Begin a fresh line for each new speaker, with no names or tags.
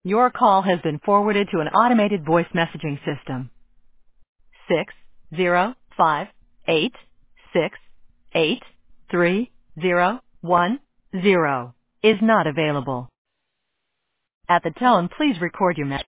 Your call has been forwarded to an automated voice messaging system. 60586833010 is not available. At the tone, please record your message.